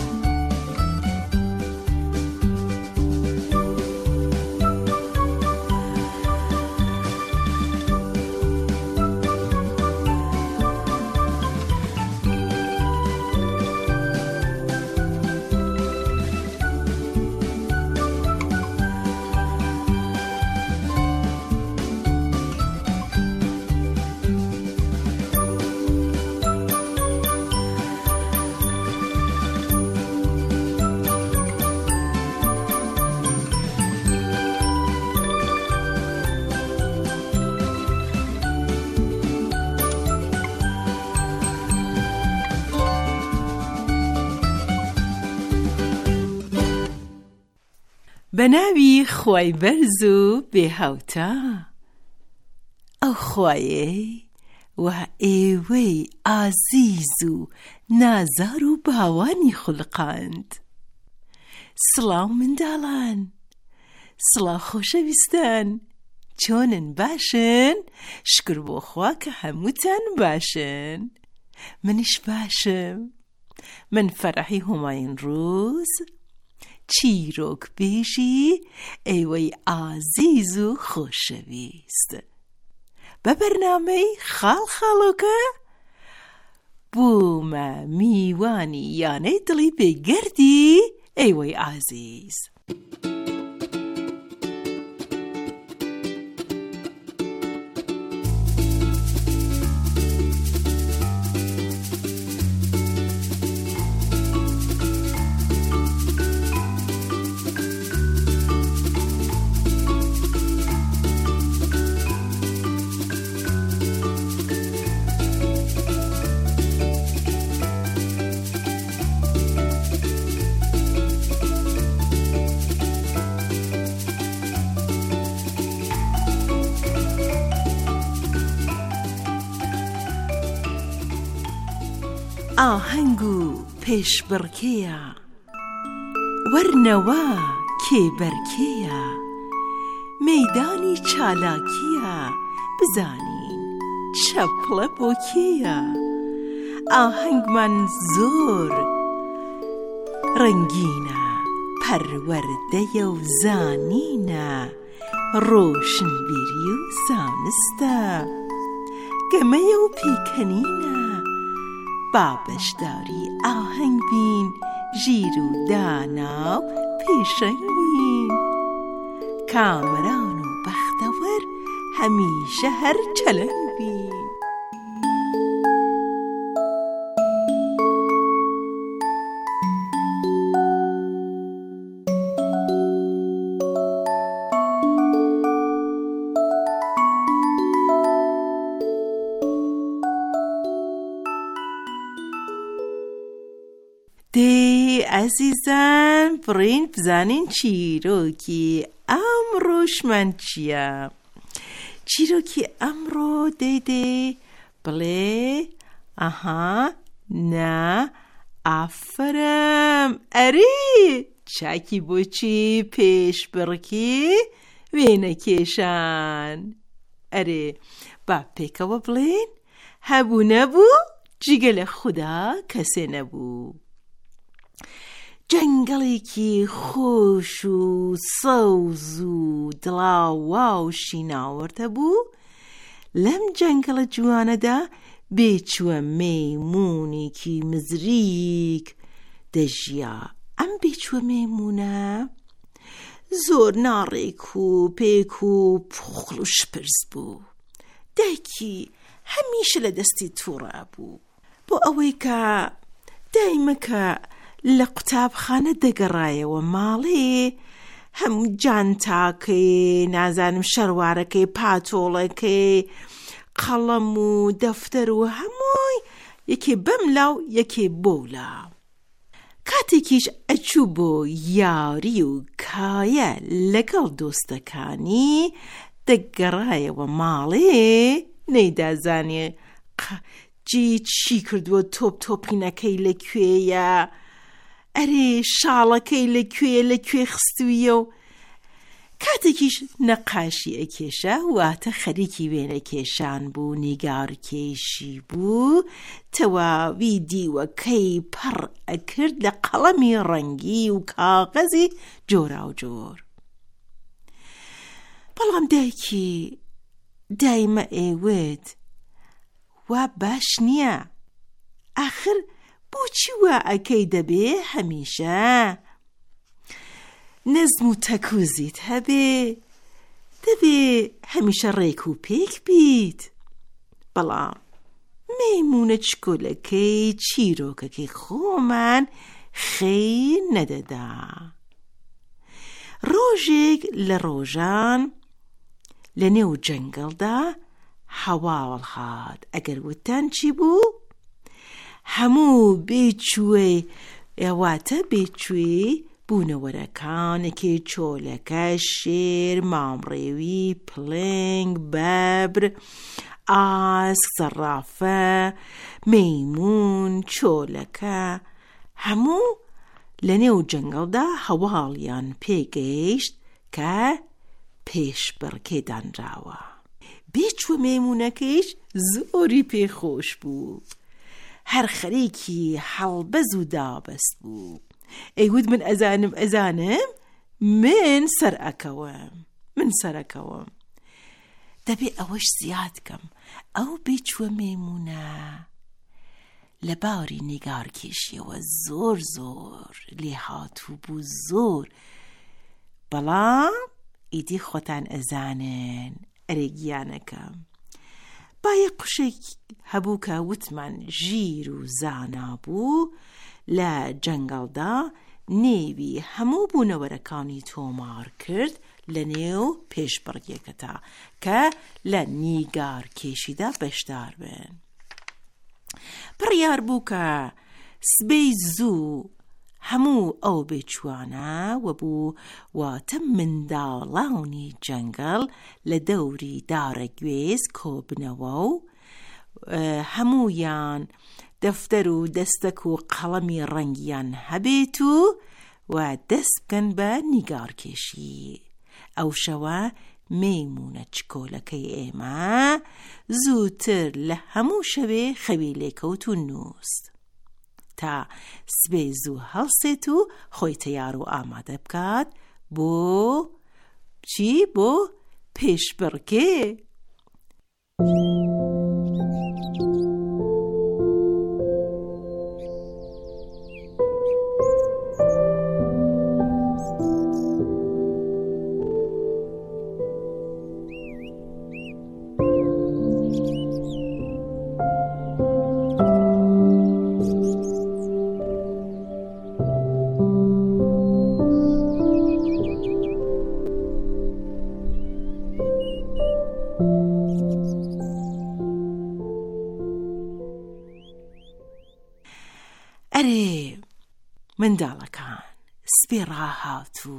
بناوی خوای برزو به هاوتا او خوایه و ایوی عزیزو نازارو باوانی خلقاند سلام مندالان سلا خوشویستان چونن باشن شکر بو خوا که هموتان باشن منش باشم من فرحی هماین روز چیروک بیشی ایوی عزیز و خوشویست به برنامه خال خالوکه بوما میوانی یانه دلی بگردی ایوی عزیز ئاهەنگ و پێشبڕکێیە وەرنەوە کێبەرکێیە مەیدانی چالاکیە بزانین چەپڵە بۆ کێیە ئاهەنگمان زۆر ڕەنگینە پەروەردەیە و زانینە ڕۆشنبیری و زانستە گەمەیە و پێکەنینە با بەشداری ئاهەنگ بین ژیر و دانا و پێشەنگ بین کامران و بەختەوەر هەمیشە هەر چەلەنگ بین دێ عەزیزان بڕین بزانین چیرۆکی ئەمڕۆشمان چییە؟ چیرۆکی ئەمڕۆ دێ دێ بڵێ ئەها نا ئافرم ئەری چاکی بۆچی پێش بڕکی وێنە کێشان ئەرێ با پێکەوە بڵێن هەبوو نەبوو جگە لە خوددا کەسێ نەبوو جەنگەڵێکی خۆش و سەوز و دڵاوا و شیناوەردە بوو لەم جەنگەڵە جوانەدا بێچووە مەیمونێکی مزریک دەژیا ئەم بێچووە مەیمونە زۆر ناڕێک و پێک و پوخڵ و شپرس بوو دایکی هەمیشە لە دەستی تووڕە بوو بۆ ئەوەی کە دایمەکە لە قوتابخانە دەگەڕایەوە ماڵێ هەموو جانتاکەی نازانم شەروارەکەی پاتۆڵەکەی قەڵەم و دەفتەر و هەمووی یەکێ بەم لاو یەکێ بۆ لاو کاتێکیش ئەچوو بۆ یاری و کایە لەگەڵ دۆستەکانی دەگەڕایەوە ماڵێ نەیدازانێ جی چی کردووە تۆپ تۆپینەکەی لەکوێیە ئەرێ شاڵەکەی لەکوێ لەکوێ خستوویە و کاتێکیش نەقاشی ئەکێشە واتە خەریکی وێنە کێشان بوو نیگارکێشی بوو تەواوی دیوەکەی پڕ ئەکرد لە قەڵەمی ڕەنگی و کاغەزی جۆرا و جۆر بەڵام دایکی دایمە ئێوێت وا باش نییە ئاخر بۆچی وا ئەکەی دەبێ هەمیشە نەزم و تەکوزیت هەبێ دەبێ هەمیشە ڕێک و پێک بیت بەڵام مەیمونە چکۆلەکەی چیرۆکەکەی خۆمان خەیر نەدەدا ڕۆژێک لە ڕۆژان لە نێو جەنگەڵدا هەواڵ هات ئەگەر وتان چی بوو؟ هەموو بێچوێ ئێواتە بێچوێ بوونەوەرەکانێکی چۆلەکە شێر مامڕێوی پڵنگ بەبر ئاسک زەڕافە مەیمون چۆلەکە هەموو لە نێو جەنگەڵدا هەواڵیان پێگەیشت کە پێشبڕکێ دانراوە بێچوە مەیمونەکەیش زۆری پێخۆش بوو هەر خەریکی هەڵبەز و دابەست بوو ئەیگوت من ئەزانم ئەزانم من سەر ئەکەوم من سەرەکەوم دەبێ ئەوەش زیاد کەم ئەو بێچوە مەیمونە لە باوری نیگارکێشیەوە زۆر زۆر لێ هاتوو بوو زۆر بەڵام ئیدی خۆتان ئەزانن ئەرێگیانەکەم باە قوشێک هەبوو کە وتمان ژیر و زانا بوو لە جەنگەڵدا نێوی هەموو بوونەوەرەکانی تۆمار کرد لە نێو پێشبڕکێکەتا کە لە نیگار کێشیدا بەشدار بن بڕیار بوو کە سبەی زوو هەموو ئەو بێچوانە و بوو واتە منداڵانی جەنگەڵ لە دەوری دارە گوێز کۆبنەوە و هەموویان دەفتەر و دەستەک و قەڵەمی ڕەنگیان هەبێت و و دەست بکەن بە نیگارکێشی. ئەو شەوە مەیمونە چکۆلەکەی ئێمە زووتر لە هەموو شەوێ خەوی لێکەوت و نووست تا سبەی زوو هەڵسێت و خۆی تەیار و ئامادە بکات بۆ چی؟ بۆ پێشبڕکێ. ئەرێ منداڵەکان، سبێ ڕاهات و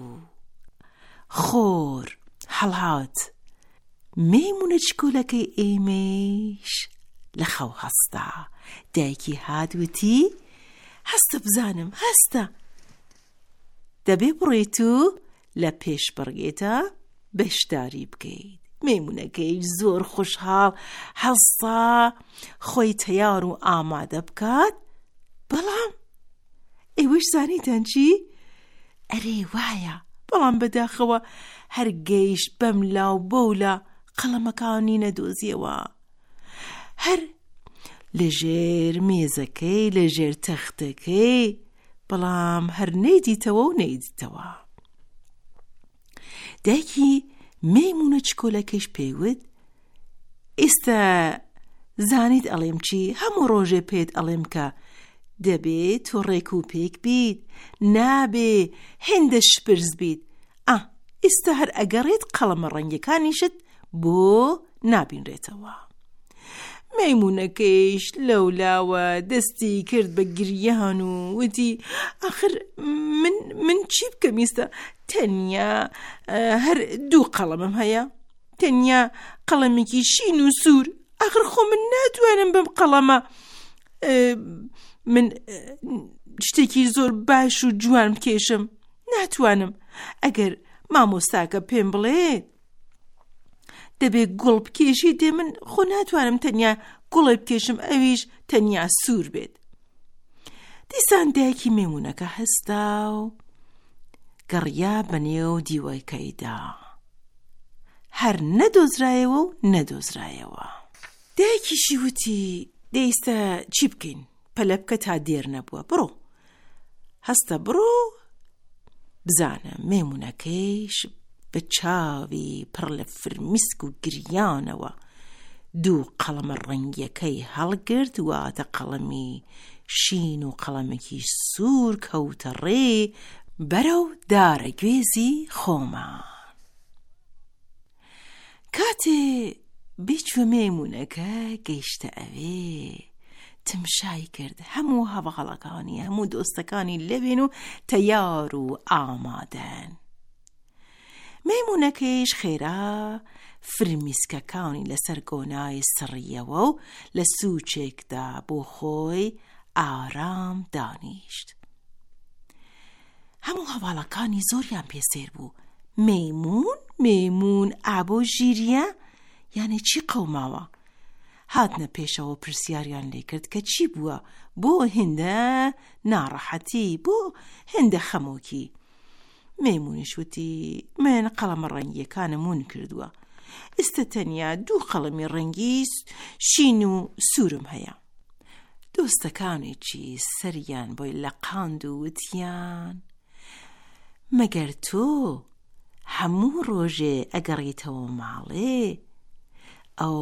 خۆر هەڵهات، مەیمونە چکۆلەکەی ئێمەش لە خەو هەستا. دایکی هاتووتی هەستە بزانم، هەستە دەبێ بڕێت و لە پێشبڕگێتە بەشداری بکەیت. مەیمونەکەی زۆر خۆشحاڵ هەستا خۆی تەیار و ئامادە بکات. بەڵام ئێوەش زانیتان چی؟ ئەرێ وایە، بەڵام بەداخەوە هەرگەیش بەم لاو بەولا قەڵەمەکانی نەدۆزیەوە، هەر لەژێر مێزەکەی لەژێر تەختەکەی، بەڵام هەر نەیدیتەوە و نەیدیتەوە. دایکی مەیمونە چکۆلەکەش پێیوت ئێستا زانیت ئەڵێم چی؟ هەموو ڕۆژێ پێت ئەڵێم کە دەبێت تۆ ڕێک و پێک بیت، نابێ هێندە شپرز بیت. ئا ئێستا هەر ئەگەڕێت قەڵەمە ڕەنگەکانیشت بۆ نابینرێتەوە. مەیمونەکەیش لەولاوە دەستی کرد بە گریان و وتی ئاخر من من چی بکەم ئێستا؟ تەنیا هەر دوو قەڵەمم هەیە، تەنیا قەڵەمێکی شین و سوور. ئاخر خۆ من ناتوانم بەم قەڵەمە من شتێکی زۆر باش و جوان بکێشم، ناتوانم. ئەگەر مامۆستاکە پێم بڵێ دەبێت گوڵ بکێشی، دێ من خۆ ناتوانم تەنیا گوڵێ بکێشم، ئەویش تەنیا سوور بێت. دیسان دایکی مەیمونەکە هەستا و گەڕیا بەنێو دیوەکەیدا، هەر نەدۆزرایەوە و نەدۆزرایەوە. دایکیشی وتی دەیستە چی بکەین؟ پەلە بکە تا دێر نەبووە، بڕۆ هەستە بڕۆ. بزانە مەیمونەکەیش بە چاوی پڕ لە فرمیسک و گریانەوە دوو قەڵەمە ڕەنگیەکەی هەڵگرت، واتە قەڵەمی شین و قەڵەمێکی سوور کەوتە ڕێ بەرەو دارە گوێزی خۆمان. کاتێ بیچوە مەیمونەکە گەیشتە ئەوێ، تمشای کرد هەموو هەواڵەکانی هەموو دۆستەکانی لەبێن و تەیار و ئامادەن. مەیمونەکەیش خێرا فرمیسکەکانی لەسەر گۆنای سڕیەوە و لە سوچێکدا بۆ خۆی ئارام دانیشت. هەموو هەواڵەکانی زۆریان پێسێر بوو. مەیمون مەیمون ئابۆ ژیریە، یانێ چی قەوماوە؟ هاتنە پێشەوە پرسیاریان لێ کرد کە چی بووە، بۆ هێندە ناڕەحەتی، بۆ هێندە خەمۆکی. مەیمونیش وتی من قەڵەمە ڕەنگیەکانم ون کردووە، ئێستا تەنیا دوو قەڵەمی ڕەنگی شین و سوورم هەیە. دۆستەکانێکی سەریان بۆی لەقاند و وتیان مەگەر تۆ هەموو ڕۆژێ ئەگەڕیتەوە ماڵێ ئەو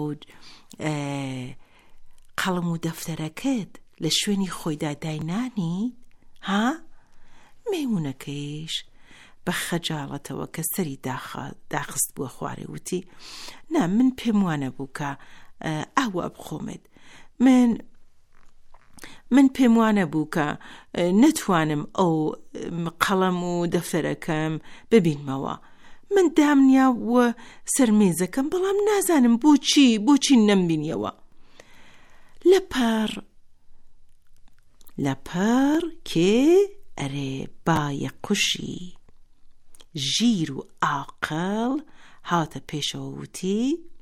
قەڵم و دەفتەرەکەت لە شوێنی خۆیدا داینانیت؟ ها؟ مەیمونەکەیش بە خەجاڵەتەوە کە سەری داخست بووە خوارێ وتی نا من پێم وانە بوو کە ئاوا بخۆمت، من من پێم وانە بوو کە نەتوانم ئەو قەڵەم و دەفتەرەکەم ببینمەوە، من دامنیا وە سەرمێزەکەم، بەڵام نازانم بۆچی بۆچی نەمبینیەوە. لەپەر لەپەر کێ ئەرێ بایە قوشی ژیر و عاقڵ هاتە پێشەوە وتی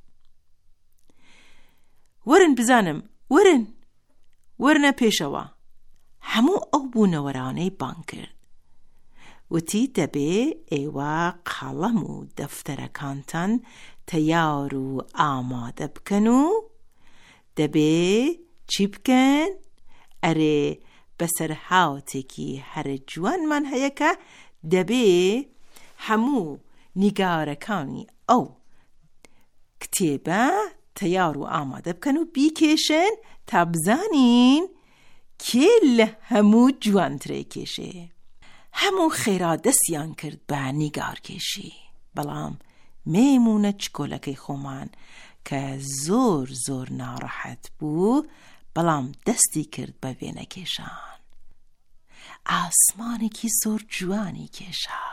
وەرن بزانم وەرن وەرنە پێشەوە. هەموو ئەو بوونەوەرانەی بان کرد وتی دەبێ ئێوە قەڵەم و دەفتەرەکانتان تەیار و ئامادە بکەن و دەبێ چی بکەن؟ ئەرێ بەسەر هاوتێکی هەرە جوانمان هەیە کە دەبێ هەموو نیگارەکانی ئەو کتێبە تەیار و ئامادە بکەن و بیکێشن تا بزانین کێ لە هەموو جوانترێ کێشێ. هەموو خێرا دەستیان کرد بە نیگارکێشی، بەڵام مەیمونە چکۆلەکەی خۆمان کە زۆر زۆر ناڕەحەت بوو بەڵام دەستی کرد بە وێنەکێشان. ئاسمانێکی زۆر جوانی کێشا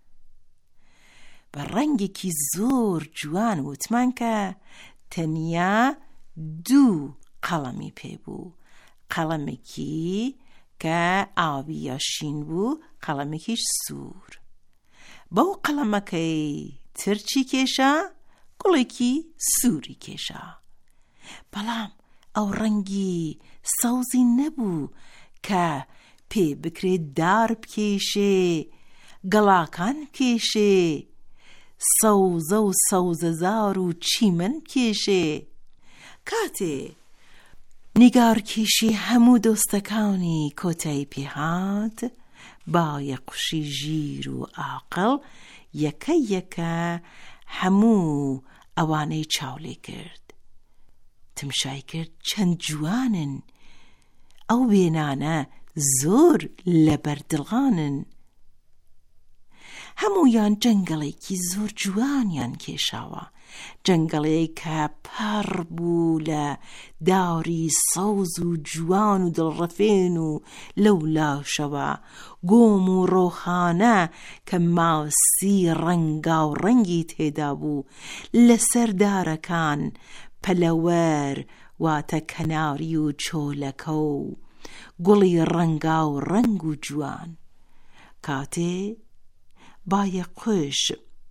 بە ڕەنگێکی زۆر جوان وتمان کە تەنیا دوو قەڵەمی پێبوو، قەڵەمێکی کە ئاوی یا شین بوو، قەڵەمێکیش سوور. بەو قەڵەمەکەی ترچی کێشا، گوڵێکی سووری کێشا، بەڵام ئەو ڕەنگی سەوزی نەبوو کە پێ بکرێت دار بکێشێ، گەڵاکان بکێشێ، سەوزە و سەوزەزار و چیمەن بکێشێ. کاتێ نیگارکێشی هەموو دۆستەکانی کۆتایی پێهات، بایە قوشی ژیر و عاقڵ یەکە یەکە هەموو ئەوانەی چاولێ کرد. تمشای کرد چەند جوانن، ئەو وێنانە زۆر لەبەردڵغانن. هەموویان جەنگەڵێکی زۆر جوانیان کێشاوە، جەنگەڵێک کە پەڕ بوو لە داری سەوز و جوان و دڵڕەفێن و لەولاشەوە گۆم و ڕۆخانە کە ماسی ڕەنگا و ڕەنگی تێدا بوو، لەسەر دارەکان پەلەوەر واتە کەناری و چۆلەکە و گوڵی ڕەنگا و ڕەنگ و جوان. کاتێ بایە قوش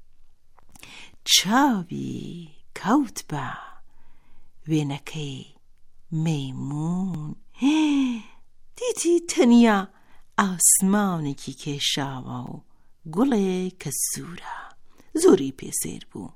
چاوی کەوت بە وێنەکەی مەیمون، دیتی تەنیا ئاسمانێکی کێشاوە و گوڵێ کە سوورە، زۆری پێسێر بوو.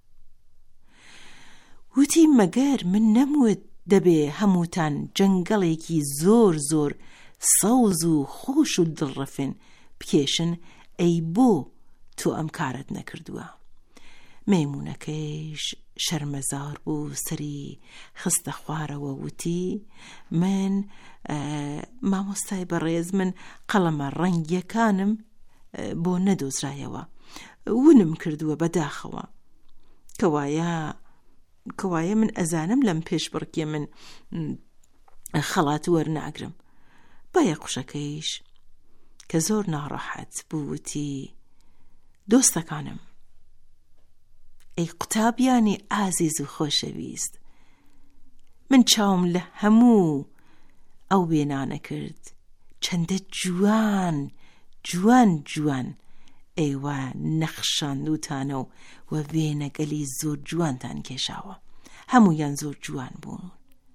وتی مەگەر من نەموت دەبێ هەمووتان جەنگەڵێکی زۆر زۆر سەوز و خۆش و دڵڕەفن بکێشن، ئەی بۆ تۆ ئەم کارت نەکردووە؟ مەیمونەکەیش شەرمەزار بوو، سەری خستە خوارەوە وتی من مامۆستای بەڕێز، من قەڵەمە ڕەنگیەکانم بۆ نەدۆزرایەوە، ونم کردووە بەداخەوە، کەوایە کەوایە من ئەزانم لەم پێش بڕکیە من خەڵات وەرناگرم. بایە قوشەکەیش کە زۆر ناڕەحەت بووتی دۆستەکانم، ئەی قوتابیانی ئازیز و خۆشەویست، من چاوم لە هەموو ئەو وێنانە کرد، چەندە جوان جوان جوان ئێوە نەخشاندوتانە و و وێنەگەلی زۆر جوانتان کێشاوە، هەموویان زۆر جوان بوون،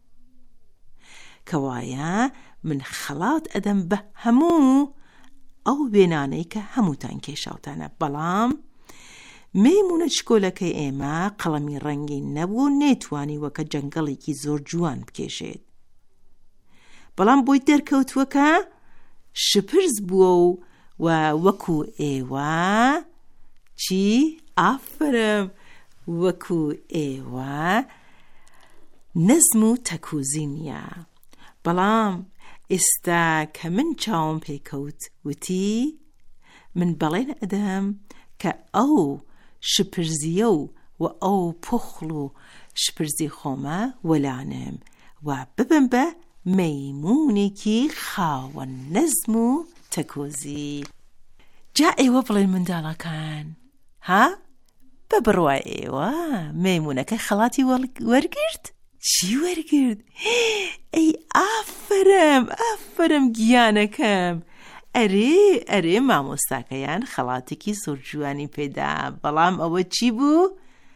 کەوایە من خەڵات ئەدەم بە هەموو ئەو وێنانەی کە هەمووتان کێشاوتانە. بەڵام مەیمونە چکۆلەکەی ئێمە قەڵەمی ڕەنگی نەبوو، نێتوانی وەکە جەنگەڵێکی زۆر جوان بکێشێت، بەڵام بۆی دەرکەوتووە کە شپرز بووە و و وەکو ئێوە چی؟ ئافرم، وەکو ئێوە نەزم و تەکوزینیە. بەڵام ئێستا کە من چاوم پێکەوت وتی من بەڵێن ئەدەم کە ئەو شپرزیە و و ئەو پوخڵ و شپرزی خۆمە وەلانم و ببم بە مەیمونێکی خاوەن نەزم و تەکۆزی. جا ئێوە بڵێن منداڵەکان، ها بە بڕوای ئێوە مەیمونەکە خەڵاتی وەرگرت؟ چی وەرگرت؟ ئەی ئافرم ئافرم گیانەکەم. ئەرێ ئەرێ مامۆستاکەیان خەڵاتێکی زۆر جوانی پێدا، بەڵام ئەوە چی بوو؟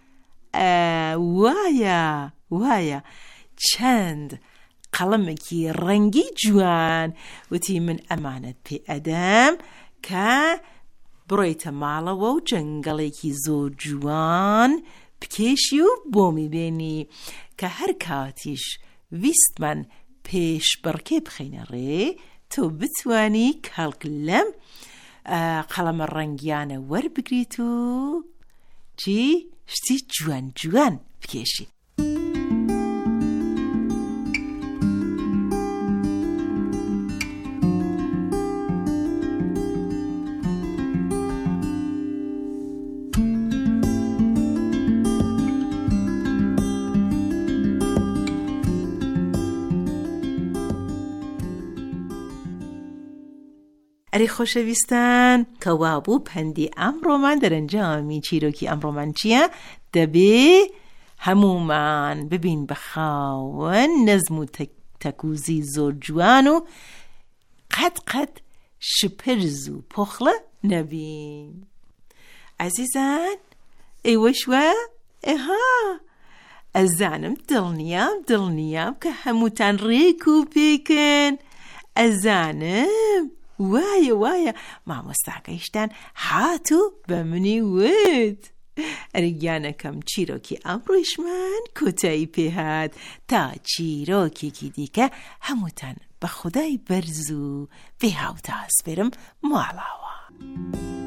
وایە وایە چەند قەڵەمێکی ڕەنگی جوان. وتی من ئەمانەت پێ ئەدەم کە بڕۆیتە ماڵەوە و جەنگەڵێکی زۆر جوان بکێشی و بۆمی بێنی کە هەر کاتیش ویستمان پێش بڕکێ بخەینە ڕێ تۆ بتوانی کەڵک لەم قەڵەمە ڕەنگیانە وەربگریت و چی شتی جوان جوان بکێشی. ئەرێ خۆشەویستان کەوا بوو پەندی ئەمڕۆمان دەرەنجامی چیرۆکی ئەمڕۆمان چییە؟ دەبێ هەمومان ببین بە خاوەن نەزم و تەکوزی زۆر جوان و قەت قەت شپرز و پۆخڵە نەبین. عەزیزان ئێوەشوە؟ ئێها ئەزانم دڵنیام دڵنیام کە هەمووتان ڕێک و پێکن. ئەزانم وایە وایە مامۆستاکەیشتان هات و بە منی وت. ئەرگیانەکەم چیرۆکی ئەمڕۆیشمان کۆتایی پێهات تا چیرۆکێکی دیکە هەمووتان بە خودای بەرز و بێ هاوتاس بێرم ماڵاوە.